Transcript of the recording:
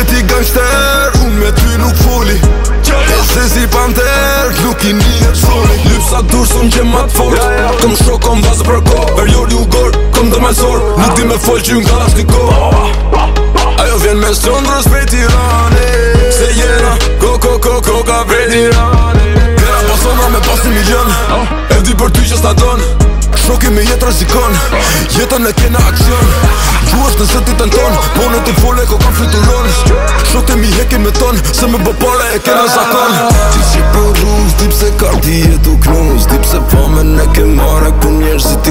ti gangster, unë me ty nuk foli E se si panter, nuk i një soli Lypsa dursun që ma t'fort Këm shok, kom vazë për ko Periodi u gor, kom dhe malsor Nuk di me fol që ju nga ashtë ko Ajo vjen me Sondrës prej Tirane Se jena, ko ka prej Tirane Kera po Sondra me pas 1 milion E di për ty që s'ta don Shoki me jetë rëzikon Jetën e kena aksion Gjuash nëse ti tenton Po në t'i fole ko kam fluturon Shokte mi hekin me ton Se me bëpare e kena zakon Ti që për rruz, di pse karti jetu knuz Di pse famen e ke mare ku njerëzit ti